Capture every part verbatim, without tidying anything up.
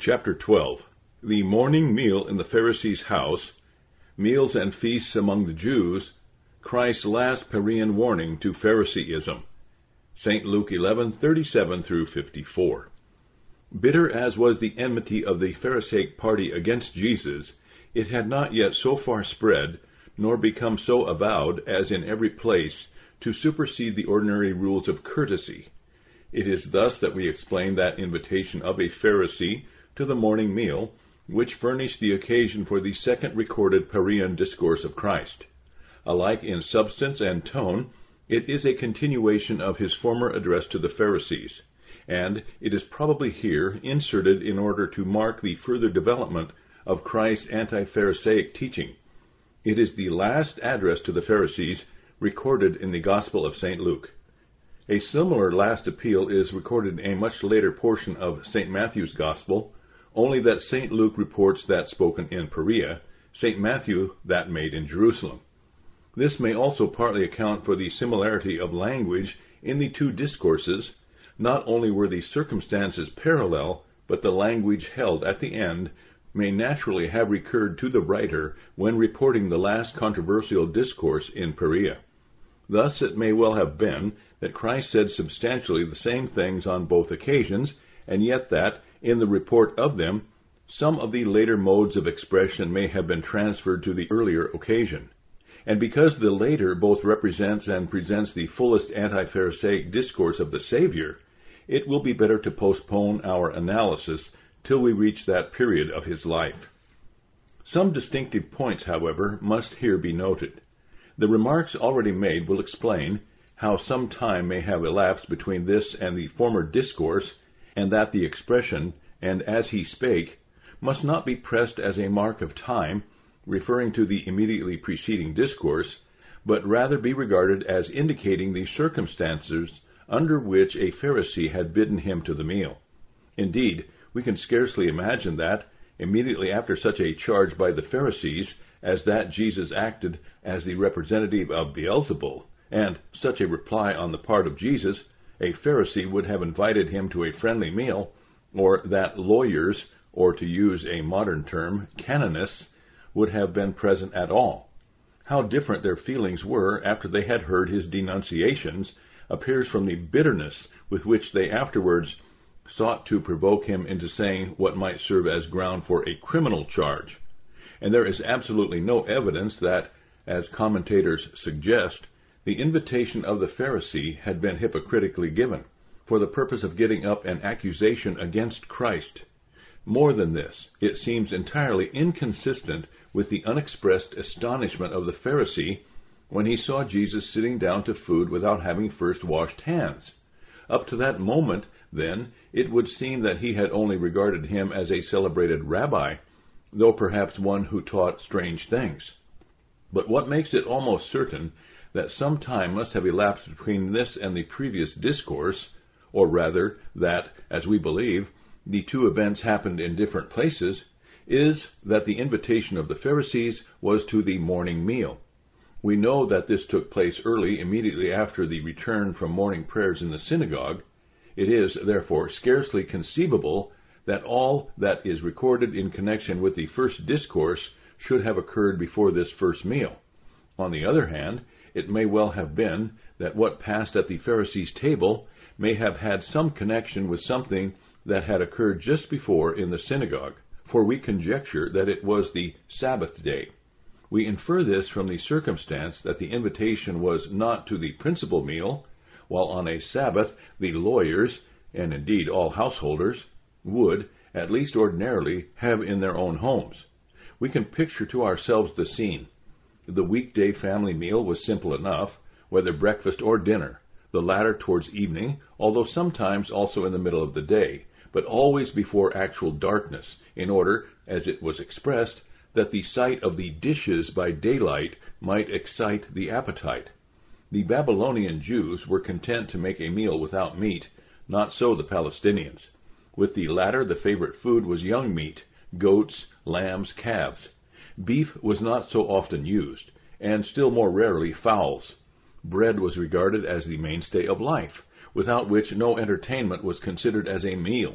Chapter twelve. The morning meal in the Pharisee's house, meals and feasts among the Jews, Christ's last Perean warning to Phariseeism. Saint Luke eleven thirty-seven through fifty-four. Bitter as was the enmity of the Pharisaic party against Jesus, it had not yet so far spread, nor become so avowed as in every place, to supersede the ordinary rules of courtesy. It is thus that we explain that invitation of a Pharisee to the morning meal, which furnished the occasion for the second recorded Perean discourse of Christ. Alike in substance and tone, it is a continuation of his former address to the Pharisees, and it is probably here inserted in order to mark the further development of Christ's anti-Pharisaic teaching. It is the last address to the Pharisees recorded in the Gospel of Saint Luke. A similar last appeal is recorded in a much later portion of Saint Matthew's Gospel, only that Saint Luke reports that spoken in Perea, Saint Matthew that made in Jerusalem. This may also partly account for the similarity of language in the two discourses. Not only were the circumstances parallel, but the language held at the end may naturally have recurred to the writer when reporting the last controversial discourse in Perea. Thus it may well have been that Christ said substantially the same things on both occasions, and yet that, in the report of them, some of the later modes of expression may have been transferred to the earlier occasion. And because the later both represents and presents the fullest anti-Pharisaic discourse of the Savior, it will be better to postpone our analysis till we reach that period of his life. Some distinctive points, however, must here be noted. The remarks already made will explain how some time may have elapsed between this and the former discourse, and that the expression, "and as he spake," must not be pressed as a mark of time, referring to the immediately preceding discourse, but rather be regarded as indicating the circumstances under which a Pharisee had bidden him to the meal. Indeed, we can scarcely imagine that, immediately after such a charge by the Pharisees, as that Jesus acted as the representative of Beelzebul, and such a reply on the part of Jesus, a Pharisee would have invited him to a friendly meal, or that lawyers, or to use a modern term, canonists, would have been present at all. How different their feelings were after they had heard his denunciations appears from the bitterness with which they afterwards sought to provoke him into saying what might serve as ground for a criminal charge. And there is absolutely no evidence that, as commentators suggest, the invitation of the Pharisee had been hypocritically given, for the purpose of getting up an accusation against Christ. More than this, it seems entirely inconsistent with the unexpressed astonishment of the Pharisee when he saw Jesus sitting down to food without having first washed hands. Up to that moment, then, it would seem that he had only regarded him as a celebrated rabbi, though perhaps one who taught strange things. But what makes it almost certain that some time must have elapsed between this and the previous discourse, or rather that, as we believe, the two events happened in different places, is that the invitation of the Pharisees was to the morning meal. We know that this took place early, immediately after the return from morning prayers in the synagogue. It is, therefore, scarcely conceivable that all that is recorded in connection with the first discourse should have occurred before this first meal. On the other hand, it may well have been that what passed at the Pharisees' table may have had some connection with something that had occurred just before in the synagogue, for we conjecture that it was the Sabbath day. We infer this from the circumstance that the invitation was not to the principal meal, while on a Sabbath the lawyers, and indeed all householders, would, at least ordinarily, have in their own homes. We can picture to ourselves the scene. The weekday family meal was simple enough, whether breakfast or dinner, the latter towards evening, although sometimes also in the middle of the day, but always before actual darkness, in order, as it was expressed, that the sight of the dishes by daylight might excite the appetite. The Babylonian Jews were content to make a meal without meat, not so the Palestinians. With the latter, the favorite food was young meat, goats, lambs, calves. Beef was not so often used, and still more rarely fowls. Bread was regarded as the mainstay of life, without which no entertainment was considered as a meal.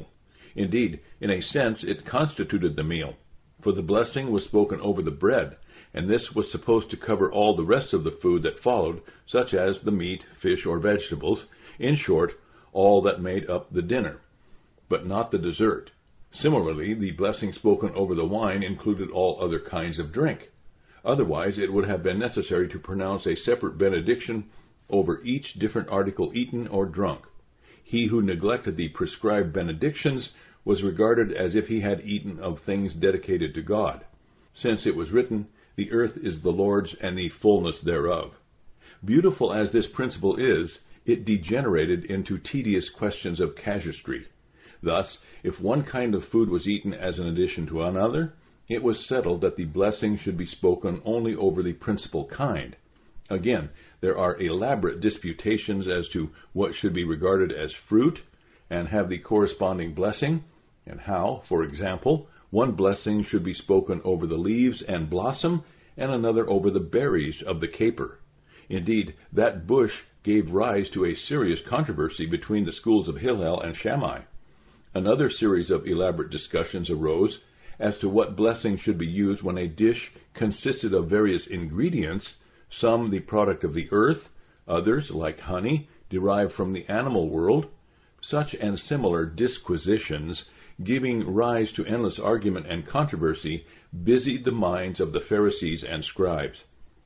Indeed, in a sense, it constituted the meal, for the blessing was spoken over the bread, and this was supposed to cover all the rest of the food that followed, such as the meat, fish, or vegetables, in short, all that made up the dinner, but not the dessert. Similarly, the blessing spoken over the wine included all other kinds of drink. Otherwise, it would have been necessary to pronounce a separate benediction over each different article eaten or drunk. He who neglected the prescribed benedictions was regarded as if he had eaten of things dedicated to God, since it was written, "The earth is the Lord's and the fullness thereof." Beautiful as this principle is, it degenerated into tedious questions of casuistry. Thus, if one kind of food was eaten as an addition to another, it was settled that the blessing should be spoken only over the principal kind. Again, there are elaborate disputations as to what should be regarded as fruit and have the corresponding blessing, and how, for example, one blessing should be spoken over the leaves and blossom, and another over the berries of the caper. Indeed, that bush gave rise to a serious controversy between the schools of Hillel and Shammai. Another series of elaborate discussions arose as to what blessing should be used when a dish consisted of various ingredients, some the product of the earth, others, like honey, derived from the animal world. Such and similar disquisitions, giving rise to endless argument and controversy, busied the minds of the Pharisees and scribes.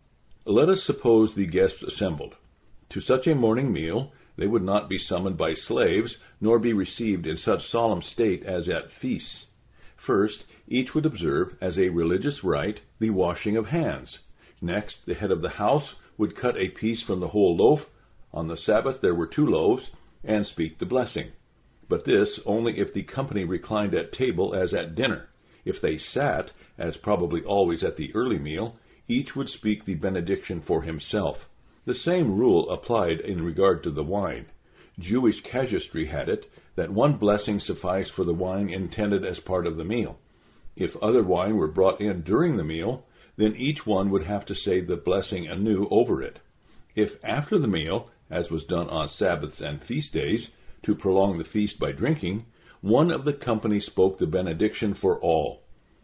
Let us suppose the guests assembled. To such a morning meal they would not be summoned by slaves, nor be received in such solemn state as at feasts. First, each would observe, as a religious rite, the washing of hands. Next, the head of the house would cut a piece from the whole loaf. On the Sabbath there were two loaves, and speak the blessing. But this only if the company reclined at table as at dinner. If they sat, as probably always at the early meal, each would speak the benediction for himself. The same rule applied in regard to the wine. Jewish casuistry had it that one blessing sufficed for the wine intended as part of the meal. If other wine were brought in during the meal, then each one would have to say the blessing anew over it. If after the meal, as was done on Sabbaths and feast days, to prolong the feast by drinking, one of the company spoke the benediction for all.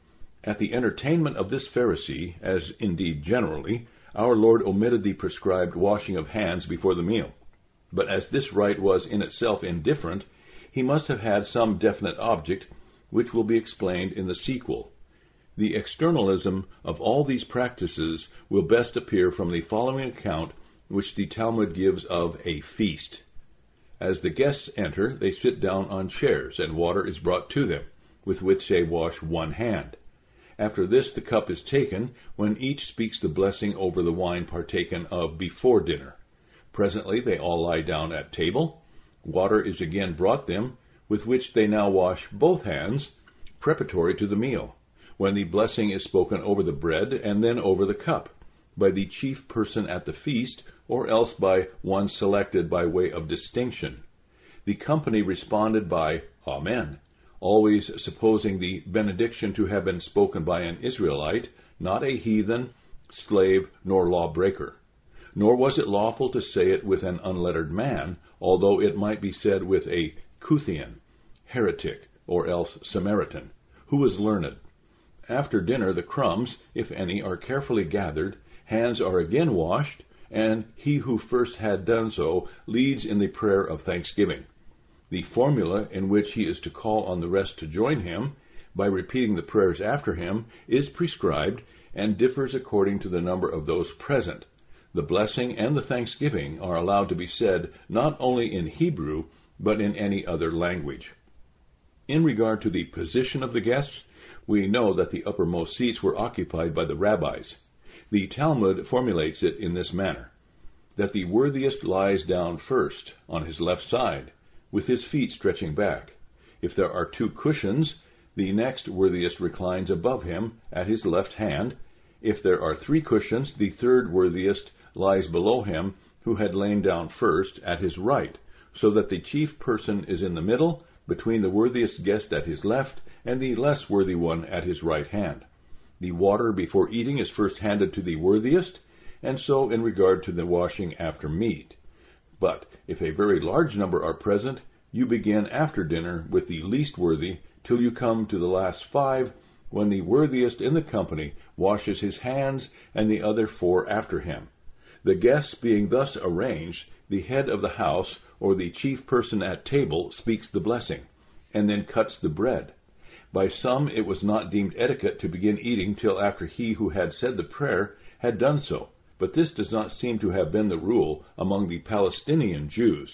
At the entertainment of this Pharisee, as indeed generally, our Lord omitted the prescribed washing of hands before the meal. But as this rite was in itself indifferent, he must have had some definite object, which will be explained in the sequel. The externalism of all these practices will best appear from the following account which the Talmud gives of a feast. As the guests enter, they sit down on chairs, and water is brought to them, with which they wash one hand. After this the cup is taken, when each speaks the blessing over the wine partaken of before dinner. Presently they all lie down at table. Water is again brought them, with which they now wash both hands, preparatory to the meal, when the blessing is spoken over the bread and then over the cup, by the chief person at the feast, or else by one selected by way of distinction. The company responded by Amen, always supposing the benediction to have been spoken by an Israelite, not a heathen, slave, nor lawbreaker. Nor was it lawful to say it with an unlettered man, although it might be said with a Cuthian, heretic, or else Samaritan, who was learned. After dinner the crumbs, if any, are carefully gathered, hands are again washed, and he who first had done so leads in the prayer of thanksgiving. The formula in which he is to call on the rest to join him, by repeating the prayers after him, is prescribed, and differs according to the number of those present. The blessing and the thanksgiving are allowed to be said not only in Hebrew, but in any other language. In regard to the position of the guests, we know that the uppermost seats were occupied by the rabbis. The Talmud formulates it in this manner, that the worthiest lies down first, on his left side, with his feet stretching back. If there are two cushions, the next worthiest reclines above him, at his left hand. If there are three cushions, the third worthiest lies below him, who had lain down first, at his right, so that the chief person is in the middle, between the worthiest guest at his left, and the less worthy one at his right hand. The water before eating is first handed to the worthiest, and so in regard to the washing after meat. But if a very large number are present, you begin after dinner with the least worthy, till you come to the last five, when the worthiest in the company washes his hands, and the other four after him. The guests being thus arranged, the head of the house, or the chief person at table, speaks the blessing, and then cuts the bread. By some it was not deemed etiquette to begin eating till after he who had said the prayer had done so, but this does not seem to have been the rule among the Palestinian Jews.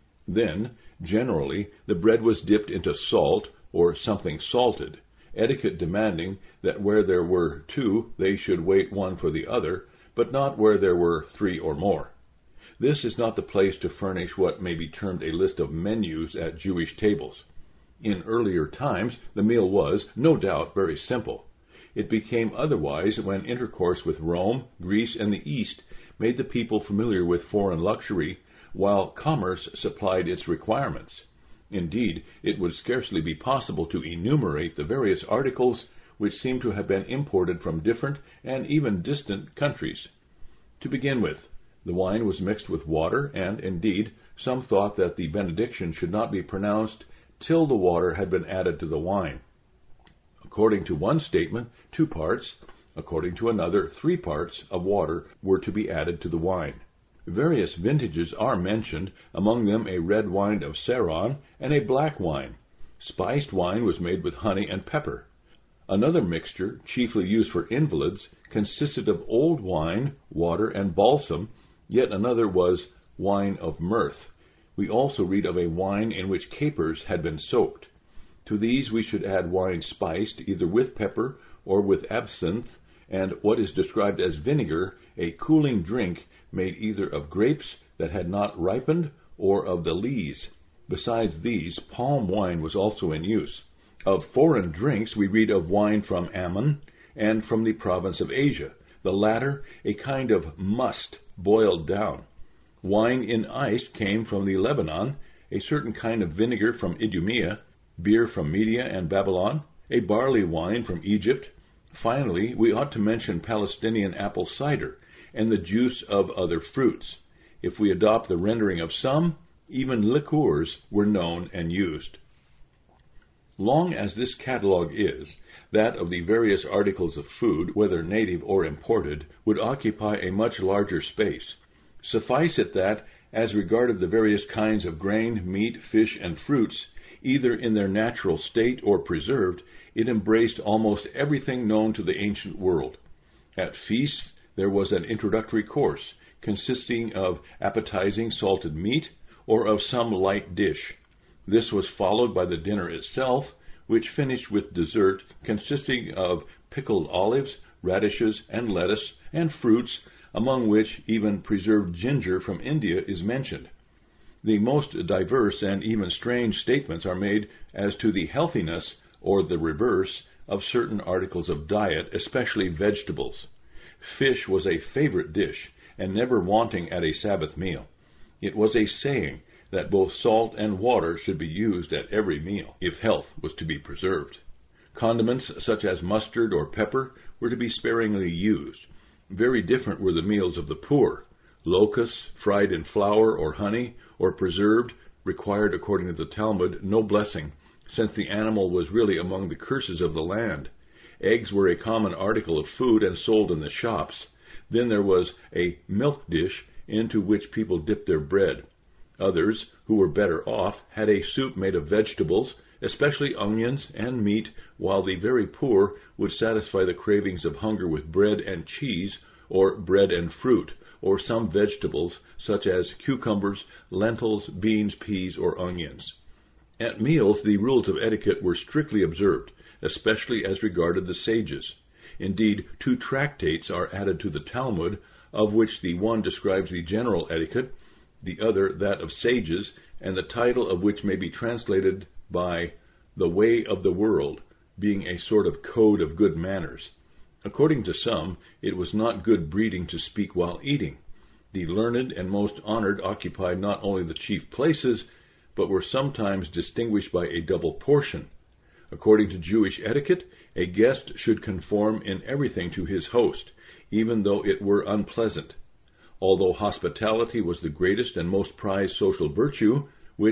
Then, generally, the bread was dipped into salt, or something salted, etiquette demanding that where there were two they should wait one for the other, but not where there were three or more. This is not the place to furnish what may be termed a list of menus at Jewish tables. In earlier times the meal was, no doubt, very simple. It became otherwise when intercourse with Rome, Greece, and the East made the people familiar with foreign luxury, while commerce supplied its requirements. Indeed, it would scarcely be possible to enumerate the various articles which seem to have been imported from different and even distant countries. To begin with, the wine was mixed with water, and, indeed, some thought that the benediction should not be pronounced till the water had been added to the wine. According to one statement, two parts, according to another, three parts of water were to be added to the wine. Various vintages are mentioned, among them a red wine of Saron and a black wine. Spiced wine was made with honey and pepper. Another mixture, chiefly used for invalids, consisted of old wine, water, and balsam, yet another was wine of mirth. We also read of a wine in which capers had been soaked. To these we should add wine spiced, either with pepper or with absinthe, and what is described as vinegar, a cooling drink made either of grapes that had not ripened or of the lees. Besides these, palm wine was also in use. Of foreign drinks we read of wine from Ammon and from the province of Asia, the latter a kind of must boiled down. Wine in ice came from the Lebanon, a certain kind of vinegar from Idumea, beer from Media and Babylon, a barley wine from Egypt. Finally, we ought to mention Palestinian apple cider and the juice of other fruits. If we adopt the rendering of some, even liqueurs were known and used. Long as this catalogue is, that of the various articles of food, whether native or imported, would occupy a much larger space. Suffice it that, as regarded the various kinds of grain, meat, fish, and fruits, either in their natural state or preserved, it embraced almost everything known to the ancient world. At feasts there was an introductory course, consisting of appetizing salted meat, or of some light dish. This was followed by the dinner itself, which finished with dessert, consisting of pickled olives, radishes, and lettuce, and fruits, among which even preserved ginger from India is mentioned. The most diverse and even strange statements are made as to the healthiness, or the reverse, of certain articles of diet, especially vegetables. Fish was a favorite dish, and never wanting at a Sabbath meal. It was a saying that both salt and water should be used at every meal, if health was to be preserved. Condiments such as mustard or pepper were to be sparingly used. Very different were the meals of the poor. Locusts, fried in flour or honey, or preserved, required, according to the Talmud, no blessing, since the animal was really among the curses of the land. Eggs were a common article of food and sold in the shops. Then there was a milk dish into which people dipped their bread. Others, who were better off, had a soup made of vegetables, especially onions and meat, while the very poor would satisfy the cravings of hunger with bread and cheese, or bread and fruit, or some vegetables, such as cucumbers, lentils, beans, peas, or onions. At meals the rules of etiquette were strictly observed, especially as regarded the sages. Indeed, two tractates are added to the Talmud, of which the one describes the general etiquette, the other that of sages, and the title of which may be translated by the way of the world, being a sort of code of good manners. According to some, it was not good breeding to speak while eating. The learned and most honored occupied not only the chief places, but were sometimes distinguished by a double portion. According to Jewish etiquette, a guest should conform in everything to his host, even though it were unpleasant. Although hospitality was the greatest and most prized social virtue, which,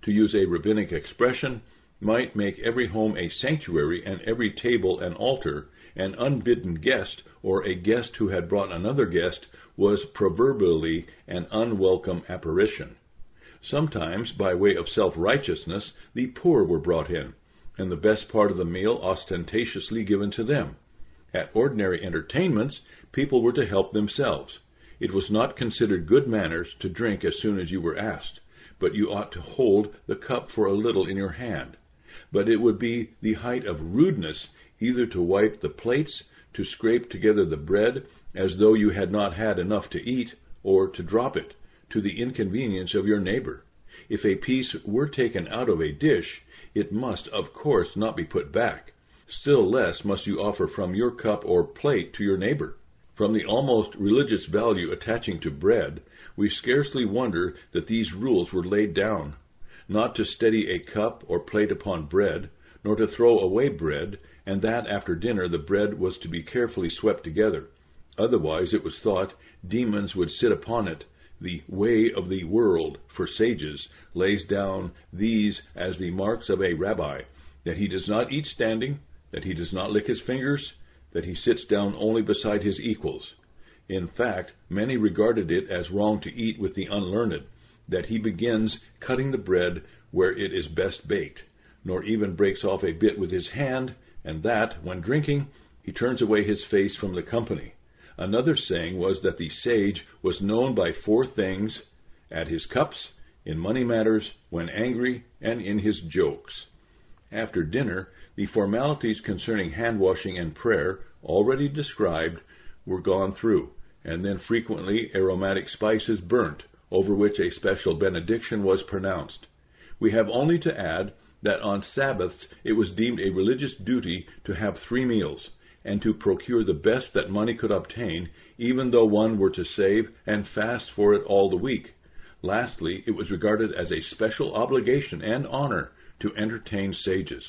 to use a rabbinic expression, might make every home a sanctuary and every table an altar. An unbidden guest, or a guest who had brought another guest, was proverbially an unwelcome apparition. Sometimes, by way of self-righteousness, the poor were brought in, and the best part of the meal ostentatiously given to them. At ordinary entertainments, people were to help themselves. It was not considered good manners to drink as soon as you were asked, but you ought to hold the cup for a little in your hand. But it would be the height of rudeness either to wipe the plates, to scrape together the bread as though you had not had enough to eat, or to drop it, to the inconvenience of your neighbor. If a piece were taken out of a dish, it must, of course, not be put back. Still less must you offer from your cup or plate to your neighbor. From the almost religious value attaching to bread, we scarcely wonder that these rules were laid down, not to steady a cup or plate upon bread, nor to throw away bread, and that after dinner the bread was to be carefully swept together. Otherwise, it was thought, demons would sit upon it. The way of the world, for sages, lays down these as the marks of a rabbi, that he does not eat standing, that he does not lick his fingers, that he sits down only beside his equals. In fact, many regarded it as wrong to eat with the unlearned, that he begins cutting the bread where it is best baked, nor even breaks off a bit with his hand, and that, when drinking, he turns away his face from the company. Another saying was that the sage was known by four things: at his cups, in money matters, when angry, and in his jokes. After dinner, the formalities concerning hand-washing and prayer, already described, were gone through, and then frequently aromatic spices burnt, over which a special benediction was pronounced. We have only to add that on Sabbaths it was deemed a religious duty to have three meals, and to procure the best that money could obtain, even though one were to save and fast for it all the week. Lastly, it was regarded as a special obligation and honor to entertain sages.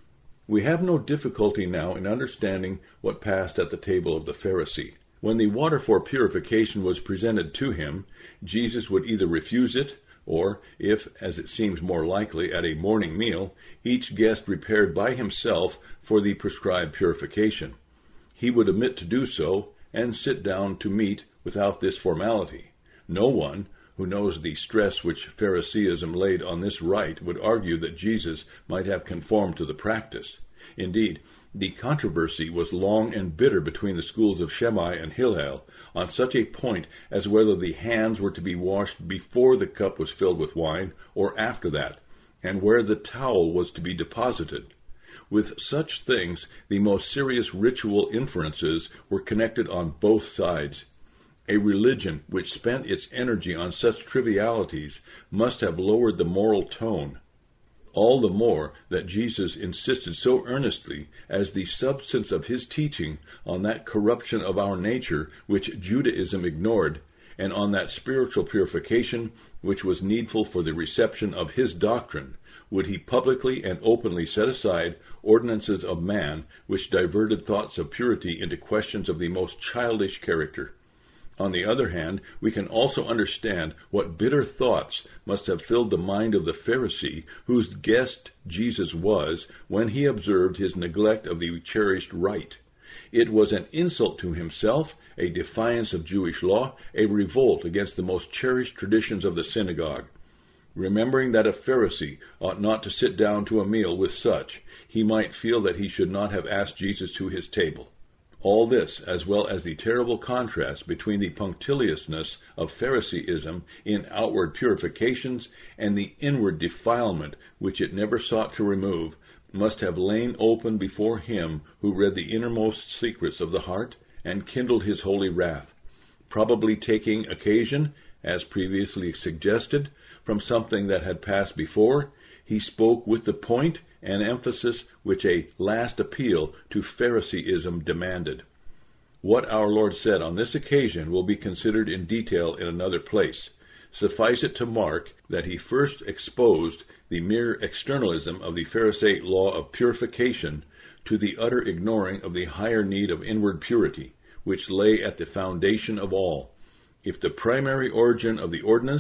We have no difficulty now in understanding what passed at the table of the Pharisee. When the water for purification was presented to him, Jesus would either refuse it, or, if, as it seems more likely, at a morning meal, each guest repaired by himself for the prescribed purification, he would omit to do so, and sit down to meat without this formality. No one who knows the stress which Phariseeism laid on this rite would argue that Jesus might have conformed to the practice. Indeed, the controversy was long and bitter between the schools of Shammai and Hillel on such a point as whether the hands were to be washed before the cup was filled with wine or after that, and where the towel was to be deposited. With such things, the most serious ritual inferences were connected on both sides. A religion which spent its energy on such trivialities must have lowered the moral tone. All the more that Jesus insisted so earnestly, as the substance of his teaching, on that corruption of our nature which Judaism ignored, and on that spiritual purification which was needful for the reception of his doctrine, would he publicly and openly set aside ordinances of man which diverted thoughts of purity into questions of the most childish character. On the other hand, we can also understand what bitter thoughts must have filled the mind of the Pharisee, whose guest Jesus was, when he observed his neglect of the cherished rite. It was an insult to himself, a defiance of Jewish law, a revolt against the most cherished traditions of the synagogue. Remembering that a Pharisee ought not to sit down to a meal with such, he might feel that he should not have asked Jesus to his table. All this, as well as the terrible contrast between the punctiliousness of Phariseeism in outward purifications and the inward defilement which it never sought to remove, must have lain open before him who read the innermost secrets of the heart and kindled his holy wrath, probably taking occasion, as previously suggested, from something that had passed before. He spoke with the point and emphasis which a last appeal to Phariseeism demanded. What our Lord said on this occasion will be considered in detail in another place. Suffice it to mark that he first exposed the mere externalism of the Pharisaic law of purification to the utter ignoring of the higher need of inward purity, which lay at the foundation of all. If the primary origin of the ordinance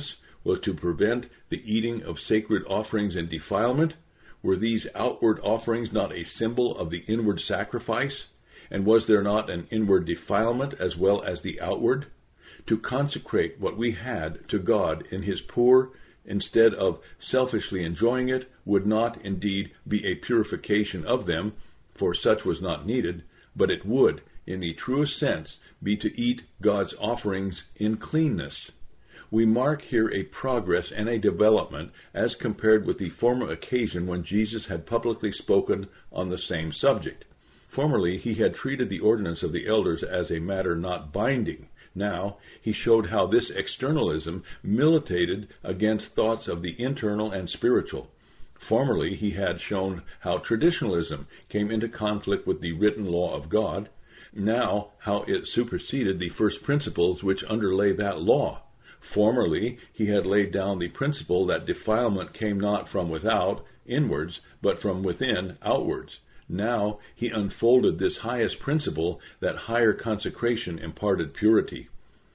was to prevent the eating of sacred offerings and defilement? Were these outward offerings not a symbol of the inward sacrifice? And was there not an inward defilement as well as the outward? To consecrate what we had to God in His poor, instead of selfishly enjoying it, would not indeed be a purification of them, for such was not needed, but it would, in the truest sense, be to eat God's offerings in cleanness. We mark here a progress and a development as compared with the former occasion when Jesus had publicly spoken on the same subject. Formerly, he had treated the ordinance of the elders as a matter not binding. Now, he showed how this externalism militated against thoughts of the internal and spiritual. Formerly, he had shown how traditionalism came into conflict with the written law of God. Now, how it superseded the first principles which underlay that law. Formerly, he had laid down the principle that defilement came not from without, inwards, but from within, outwards. Now, he unfolded this highest principle, that higher consecration imparted purity.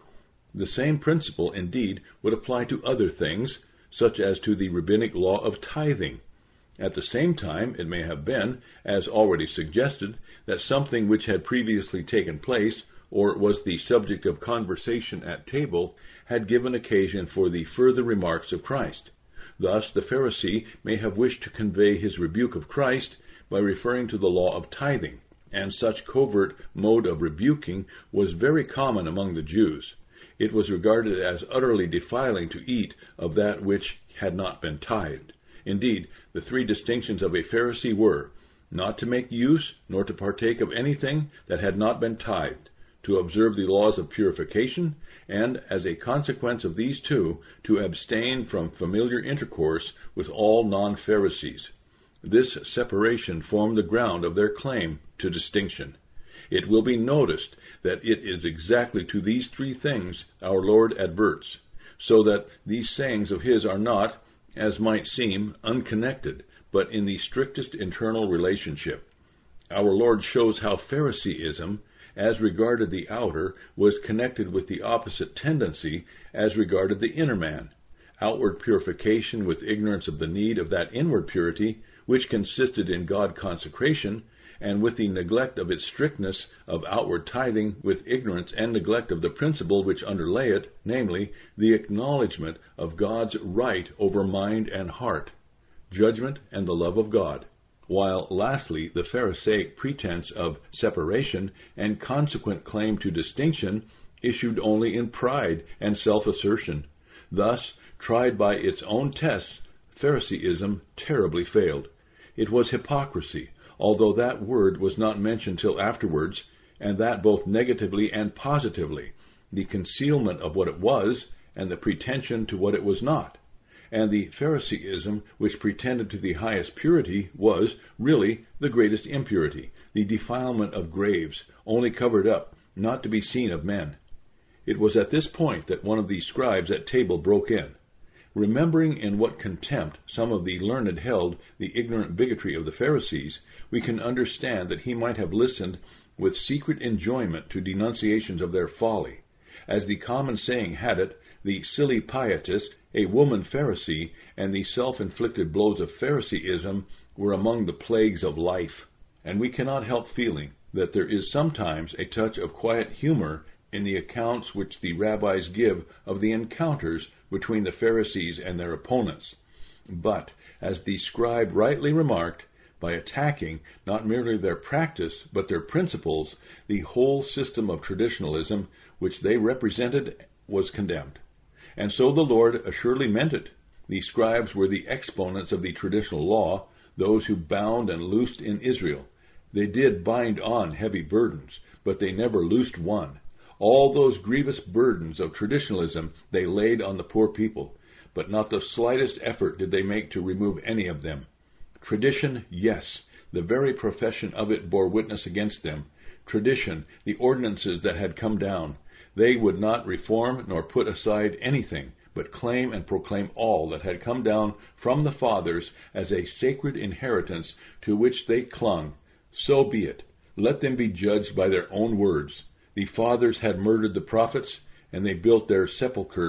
The same principle, indeed, would apply to other things, such as to the rabbinic law of tithing. At the same time, it may have been, as already suggested, that something which had previously taken place, or was the subject of conversation at table, had given occasion for the further remarks of Christ. Thus, the Pharisee may have wished to convey his rebuke of Christ by referring to the law of tithing, and such covert mode of rebuking was very common among the Jews. It was regarded as utterly defiling to eat of that which had not been tithed. Indeed, the three distinctions of a Pharisee were, not to make use nor to partake of anything that had not been tithed, to observe the laws of purification, and, as a consequence of these two, to abstain from familiar intercourse with all non-Pharisees. This separation formed the ground of their claim to distinction. It will be noticed that it is exactly to these three things our Lord adverts, so that these sayings of His are not, as might seem, unconnected, but in the strictest internal relationship. Our Lord shows how Phariseeism, as regarded the outer, was connected with the opposite tendency as regarded the inner man. Outward purification with ignorance of the need of that inward purity, which consisted in God consecration, and with the neglect of its strictness of outward tithing, with ignorance and neglect of the principle which underlay it, namely, the acknowledgement of God's right over mind and heart, judgment and the love of God, while lastly the Pharisaic pretense of separation and consequent claim to distinction issued only in pride and self-assertion. Thus, tried by its own tests, Phariseeism terribly failed. It was hypocrisy, although that word was not mentioned till afterwards, and that both negatively and positively, the concealment of what it was, and the pretension to what it was not. And the Phariseeism which pretended to the highest purity was, really, the greatest impurity, the defilement of graves, only covered up, not to be seen of men. It was at this point that one of the scribes at table broke in. Remembering in what contempt some of the learned held the ignorant bigotry of the Pharisees, we can understand that he might have listened with secret enjoyment to denunciations of their folly. As the common saying had it, the silly pietist, a woman Pharisee, and the self-inflicted blows of Phariseeism were among the plagues of life. And we cannot help feeling that there is sometimes a touch of quiet humor in the accounts which the rabbis give of the encounters between the Pharisees and their opponents. But, as the scribe rightly remarked, by attacking not merely their practice but their principles, the whole system of traditionalism which they represented was condemned. And so the Lord assuredly meant it. The scribes were the exponents of the traditional law, those who bound and loosed in Israel. They did bind on heavy burdens, but they never loosed one. All those grievous burdens of traditionalism they laid on the poor people, but not the slightest effort did they make to remove any of them. Tradition, yes, the very profession of it bore witness against them. Tradition, the ordinances that had come down. They would not reform nor put aside anything, but claim and proclaim all that had come down from the fathers as a sacred inheritance to which they clung. So be it. Let them be judged by their own words. The fathers had murdered the prophets, and they built their sepulchres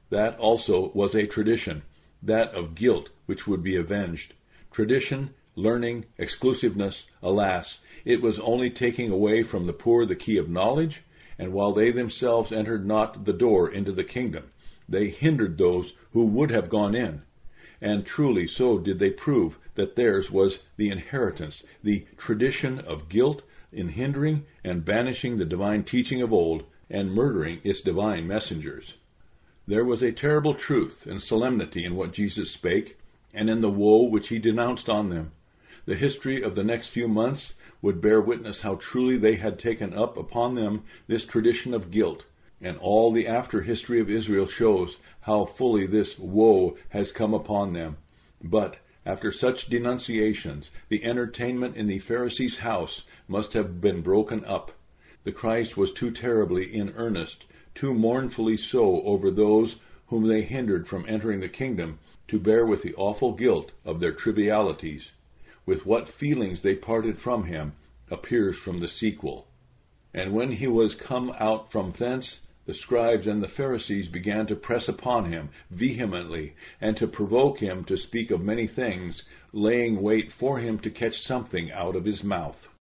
That also was a tradition, that of guilt which would be avenged. Tradition, learning, exclusiveness, alas, it was only taking away from the poor the key of knowledge, and while they themselves entered not the door into the kingdom, they hindered those who would have gone in. And truly so did they prove that theirs was the inheritance, the tradition of guilt in hindering and banishing the divine teaching of old, and murdering its divine messengers. There was a terrible truth and solemnity in what Jesus spake, and in the woe which he denounced on them. The history of the next few months would bear witness how truly they had taken up upon them this tradition of guilt, and all the after history of Israel shows how fully this woe has come upon them. But after such denunciations, the entertainment in the Pharisee's house must have been broken up. The Christ was too terribly in earnest, too mournfully so over those whom they hindered from entering the kingdom, to bear with the awful guilt of their trivialities. With what feelings they parted from him appears from the sequel. And when he was come out from thence, the scribes and the Pharisees began to press upon him vehemently, and to provoke him to speak of many things, laying wait for him to catch something out of his mouth.